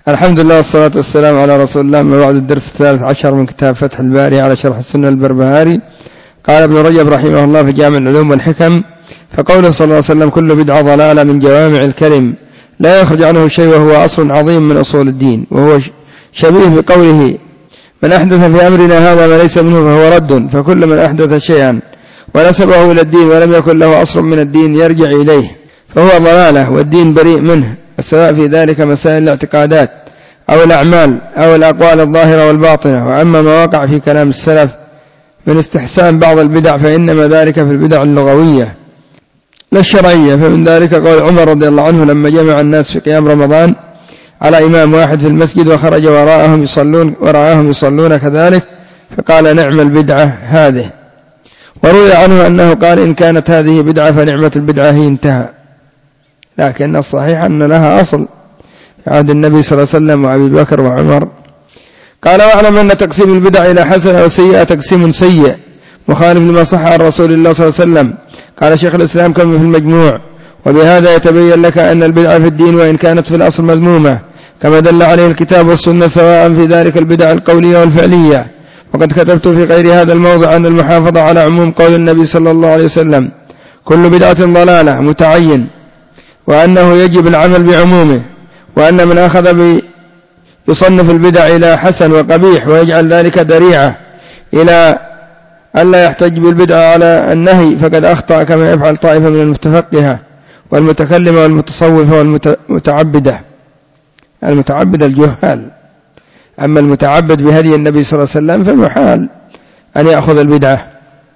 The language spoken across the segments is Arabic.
الحمد لله والصلاة والسلام على رسول الله. ما بعد الدرس 13 من كتاب فتح الباري على شرح السنة البربهاري. قال ابن رجب رحمه الله في جامع العلوم والحكم: فقوله صلى الله عليه وسلم: كل بدعة ضلالة من جوامع الكلم، لا يخرج عنه شيء، وهو أصل عظيم من أصول الدين. وهو شبيه بقوله: من أحدث في أمرنا هذا ما ليس منه فهو رد. فكل من أحدث شيئا ونسبه إلى الدين ولم يكن له أصل من الدين يرجع إليه فهو ضلالة، والدين بريء منه، سواء في ذلك مسائل الاعتقادات أو الأعمال أو الأقوال الظاهرة والباطنة. وأما ما وقع في كلام السلف من استحسان بعض البدع فإنما ذلك في البدع اللغوية لا الشرعية. فمن ذلك قول عمر رضي الله عنه لما جمع الناس في قيام رمضان على إمام واحد في المسجد وخرج وراءهم يصلون كذلك، فقال: نعم البدعة هذه. وروي عنه أنه قال: إن كانت هذه بدعة فنعمة البدعة هي، انتهى. لكن الصحيح أن لها أصل في عهد النبي صلى الله عليه وسلم وأبي بكر وعمر. قال: واعلم أن تقسيم البدع إلى حسنة وسيئة تقسيم سيء مخالف لما صح عن رسول الله صلى الله عليه وسلم. قال شيخ الإسلام كما في المجموع: وبهذا يتبين لك أن البدعة في الدين وإن كانت في الأصل مذمومة كما دل عليه الكتاب والسنة، سواء في ذلك البدع القولية والفعلية. وقد كتبت في غير هذا الموضع أن المحافظة على عموم قول النبي صلى الله عليه وسلم: كل بدعة ضلالة متعين، وأنه يجب العمل بعمومه، وأن من أخذ يصنف البدع إلى حسن وقبيح ويجعل ذلك ذريعة إلى ألا يحتج بالبدعة على النهي فقد أخطأ، كما يفعل طائفة من المتفقهة والمتكلمة والمتصوفة والمتعبدة. المتعبد الجهال، أما المتعبد بهدي النبي صلى الله عليه وسلم فمحال أن يأخذ البدعة.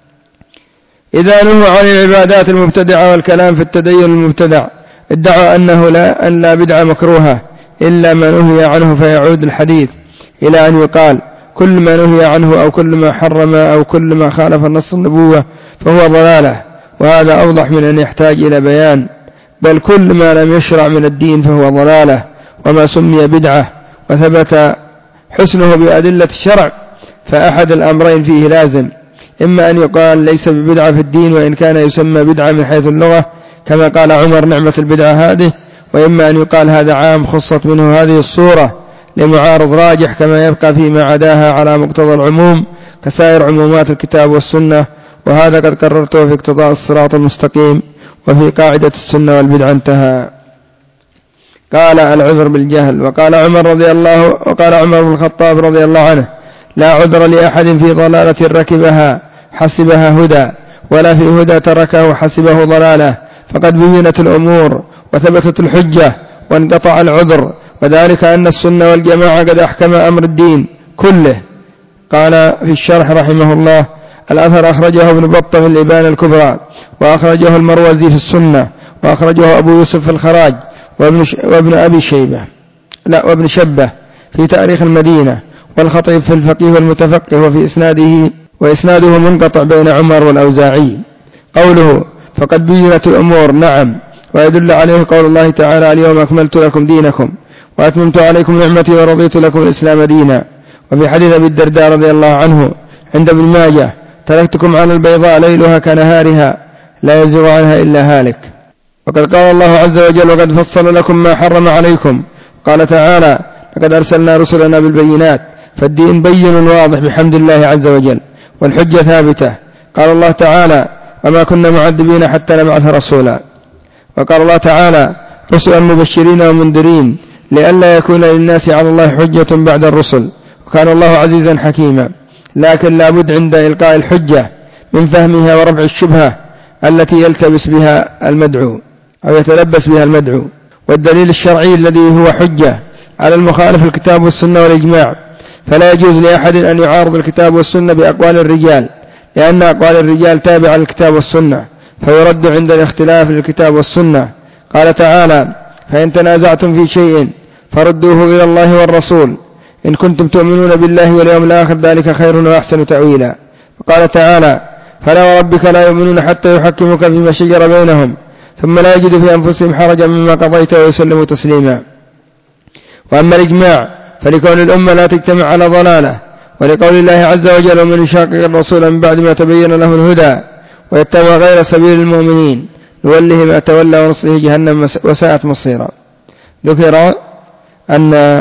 إذا نهوا عن العبادات المبتدعة والكلام في التدين المبتدع ادعوا أن لا بدعة مكروهة إلا ما نهي عنه، فيعود الحديث إلى أن يقال: كل ما نهي عنه أو كل ما حرم أو كل ما خالف النص النبوة فهو ضلالة. وهذا أوضح من أن يحتاج إلى بيان، بل كل ما لم يشرع من الدين فهو ضلالة وما سمي بدعة وثبت حسنه بأدلة الشرع، فأحد الأمرين فيه لازم: إما أن يقال ليس ببدعة في الدين وإن كان يسمى بدعة من حيث اللغة كما قال عمر: نعمة البدعة هذه، وإما أن يقال هذا عام خصت منه هذه الصورة لمعارض راجح، كما يبقى فيما عداها على مقتضى العموم كسائر عمومات الكتاب والسنة. وهذا قد قررته في اقتضاء الصراط المستقيم وفي قاعدة السنة والبدعة، انتهى. قال: العذر بالجهل. وقال عمر بن الخطاب رضي الله عنه: لا عذر لأحد في ضلالة ركبها حسبها هدى، ولا في هدى تركه حسبه ضلالة، فقد بينت الأمور وثبتت الحجة وانقطع العذر، وذلك أن السنة والجماعة قد أحكم أمر الدين كله. قال في الشرح رحمه الله: الأثر أخرجه ابن بطة في الإبانة الكبرى، وأخرجه المروزي في السنة، وأخرجه أبو يوسف في الخراج، وابن شبه في تاريخ المدينة، والخطيب في الفقيه والمتفقه، وإسناده منقطع بين عمر والأوزاعي. قوله فقد بينت الأمور، نعم، ويدل عليه قول الله تعالى: اليوم أكملت لكم دينكم وأتممت عليكم نعمتي ورضيت لكم الإسلام دينا. وفي حديث أبي الدرداء رضي الله عنه عند ابن ماجه: تركتكم على البيضاء ليلها كنهارها لا يزيغ عنها إلا هالك. وقد قال الله عز وجل: وقد فصل لكم ما حرم عليكم. قال تعالى: لقد أرسلنا رسلنا بالبينات. فالدين بين واضح بحمد الله عز وجل، والحجة ثابتة. قال الله تعالى: وما كنا معذبين حتى نبعث رسولا. وقال الله تعالى: رسلا مبشرين ومنذرين لئلا يكون للناس على الله حجة بعد الرسل، وكان الله عزيزا حكيما. لكن لا بد عند إلقاء الحجة من فهمها ورفع الشبهة التي يلتبس بها المدعو أو يتلبس بها المدعو، والدليل الشرعي الذي هو حجة على المخالف الكتاب والسنة والإجماع. فلا يجوز لأحد أن يعارض الكتاب والسنة بأقوال الرجال، لأن أقوال الرجال تابعة للكتاب والسنة، فيرد عند الاختلاف للكتاب والسنة. قال تعالى: فإن تنازعتم في شيء فردوه إلى الله والرسول إن كنتم تؤمنون بالله واليوم الآخر ذلك خير وأحسن تأويلا. وقال تعالى: فلا وربك لا يؤمنون حتى يحكموك فيما شجر بينهم ثم لا يجد في أنفسهم حرجا مما قضيت ويسلموا تسليما. وأما الإجماع فلكون الأمة لا تجتمع على ضلالة، ولقول الله عز وجل: ومن يشاقق الرسول من بعد ما تبين له الهدى ويتبع غير سبيل المؤمنين نوله ما تولى ونصله جهنم وساءت مصيرا. ذكر أن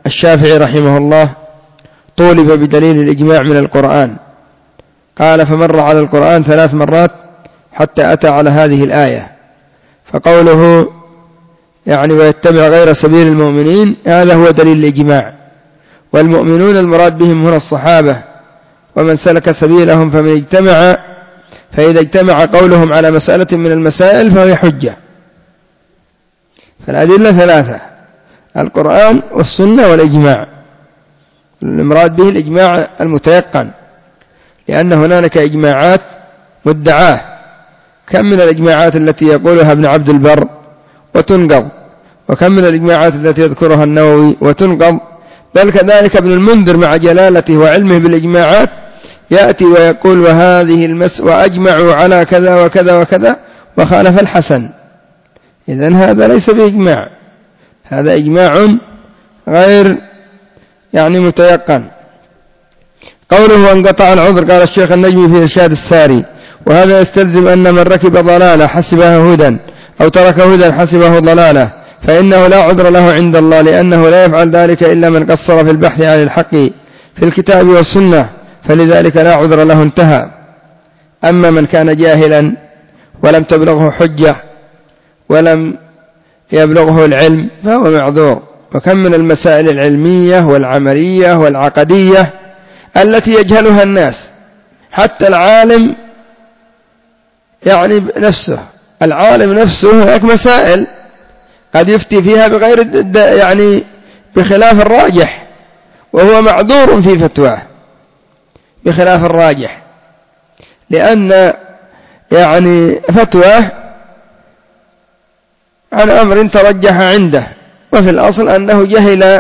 الشافعي رحمه الله طولب بدليل الإجماع من القرآن، قال فمر على القرآن 3 مرات حتى أتى على هذه الآية، فقوله يعني ويتبع غير سبيل المؤمنين هذا هو دليل الإجماع، والمؤمنون المراد بهم هنا الصحابة ومن سلك سبيلهم فإذا اجتمع قولهم على مسألة من المسائل فهي حجة. فالأدلة 3: القرآن والسنة والإجماع. المراد به الإجماع المتيقن، لأن هنالك إجماعات مدعاة، كم من الإجماعات التي يقولها ابن عبد البر وتنقض، وكم من الإجماعات التي يذكرها النووي وتنقض، بل كذلك ابن المنذر مع جلالته وعلمه بالإجماعات يأتي ويقول وأجمعوا على كذا وكذا وكذا وخالف الحسن. إذن هذا ليس بإجماع، هذا إجماع غير يعني متيقن. قوله وانقطع العذر، قال الشيخ النجمي في إرشاد الساري: وهذا يستلزم أن من ركب ضلالة حسبها هدى أو ترك هدى حسبه ضلالة، فإنه لا عذر له عند الله، لأنه لا يفعل ذلك إلا من قصر في البحث عن الحق في الكتاب والسنة، فلذلك لا عذر له، انتهى. أما من كان جاهلا ولم تبلغه حجة ولم يبلغه العلم فهو معذور. وكم من المسائل العلمية والعملية والعقدية التي يجهلها الناس، حتى العالم يعني نفسه، العالم نفسه هناك مسائل قد يفتي فيها بغير يعني بخلاف الراجح، وهو معذور في فتواه بخلاف الراجح، لأن يعني فتواه عن أمر ترجح عنده، وفي الأصل أنه جهل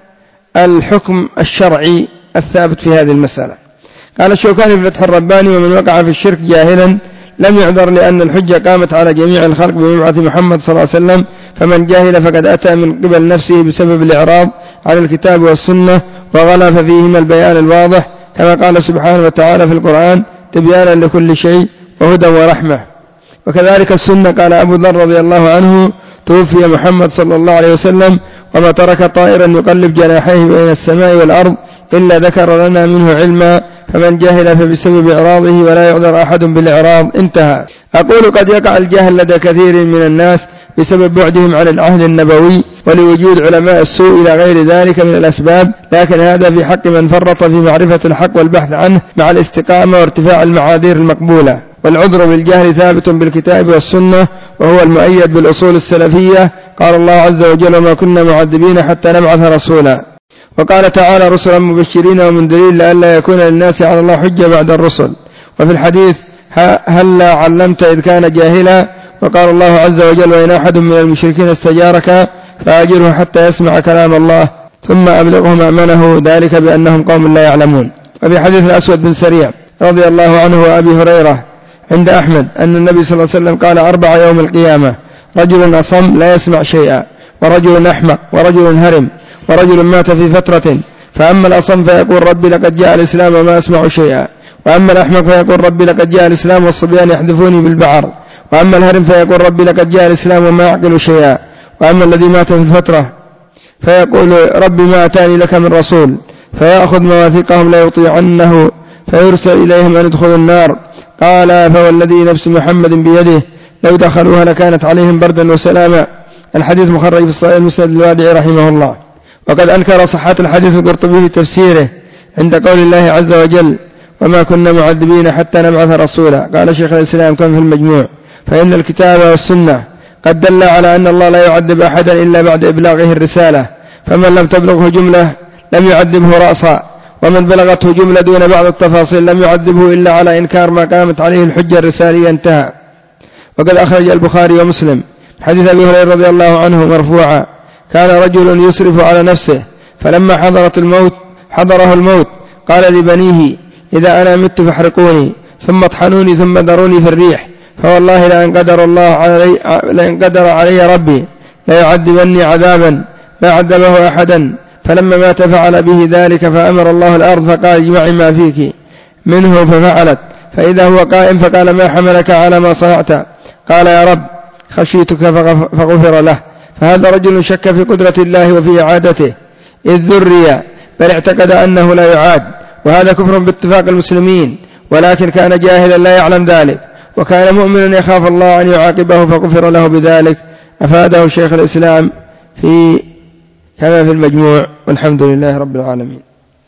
الحكم الشرعي الثابت في هذه المسألة. قال الشوكاني في فتح الرباني: ومن وقع في الشرك جاهلا لم يعذر، لأن الحجة قامت على جميع الخلق بمبعث محمد صلى الله عليه وسلم، فمن جاهل فقد أتى من قبل نفسه بسبب الإعراض عن الكتاب والسنة وغلف فيهما البيان الواضح، كما قال سبحانه وتعالى في القرآن: تبيانا لكل شيء وهدى ورحمة. وكذلك السنة، قال أبو ذر رضي الله عنه: توفي محمد صلى الله عليه وسلم وما ترك طائرا يقلب جناحيه بين السماء والأرض إلا ذكر لنا منه علما، فمن جهل فبسبب إعراضه ولا يعذر أحد بالإعراض، انتهى. أقول قد يقع الجهل لدى كثير من الناس بسبب بعدهم عن العهد النبوي ولوجود علماء السوء إلى غير ذلك من الأسباب، لكن هذا في حق من فرط في معرفة الحق والبحث عنه مع الاستقامة وارتفاع المعاذير المقبولة. والعذر بالجهل ثابت بالكتاب والسنة، وهو المؤيد بالأصول السلفية. قال الله عز وجل: وما كنا معذبين حتى نبعث رسولا. وقال تعالى: رسلا مبشرين ومنذرين لئلا يكون للناس على الله حجة بعد الرسل. وفي الحديث: هلا علمت إذ كان جاهلا. وقال الله عز وجل: وإن أحد من المشركين استجارك فأجره حتى يسمع كلام الله ثم أبلغه مأمنه، ذلك بأنهم قوم لا يعلمون. وفي حديث الأسود بن سريع رضي الله عنه وأبي هريرة عند أحمد أن النبي صلى الله عليه وسلم قال: 4 يوم القيامة: رجل أصم لا يسمع شيئا، ورجل أحمق، ورجل هرم، ورجل مات في فترة، فأما الأصم فيقول: ربي لقد جاء الإسلام وما أسمع شيئا، وأما الأحمق فيقول: ربي لقد جاء الإسلام والصبيان يحدثوني بالبعر، وأما الهرم فيقول: ربي لقد جاء الإسلام وما أعقل شيئا، وأما الذي مات في الفترة فيقول: ربي ما أتاني لك من رسول، فيأخذ مواثيقهم لا يطيعنه فيرسل إليهم أن يدخلوا النار. قال: فوالذي نفس محمد بيده لو دخلوها لكانت عليهم بردا وسلاما. الحديث مخرج في الصحيح المسند الوادعي رحمه الله. وقد أنكر صحة الحديث القرطبي في تفسيره عند قول الله عز وجل: وما كنا معذبين حتى نبعث رسولا. قال شيخ الإسلام كم في المجموع: فإن الكتاب والسنة قد دل على أن الله لا يعذب أحدا إلا بعد إبلاغه الرسالة، فمن لم تبلغه جملة لم يعذبه رأسا، ومن بلغته جملة دون بعض التفاصيل لم يعذبه إلا على إنكار ما قامت عليه الحجة الرسالية، انتهى. وقد أخرج البخاري ومسلم حديث أبي هريرة رضي الله عنه مرفوعا: كان رجل يسرف على نفسه، فلما حضره الموت قال لبنيه: إذا أنا مت فاحرقوني ثم اطحنوني ثم ذروني في الريح، فوالله لئن قدر علي ربي ليعذبني عذابا ما عذبه أحدا. فلما مات فعل به ذلك، فأمر الله الأرض فقال: اجمعي ما فيك منه، ففعلت، فإذا هو قائم فقال: ما حملك على ما صنعت؟ قال: يا رب خشيتك فغفر له. فهذا رجل شك في قدرة الله وفي إعادته، إذ ذري، بل اعتقد أنه لا يعاد، وهذا كفر باتفاق المسلمين، ولكن كان جاهلا لا يعلم ذلك، وكان مؤمنا يخاف الله أن يعاقبه فغفر له بذلك. أفاده شيخ الإسلام كما في المجموع، والحمد لله رب العالمين.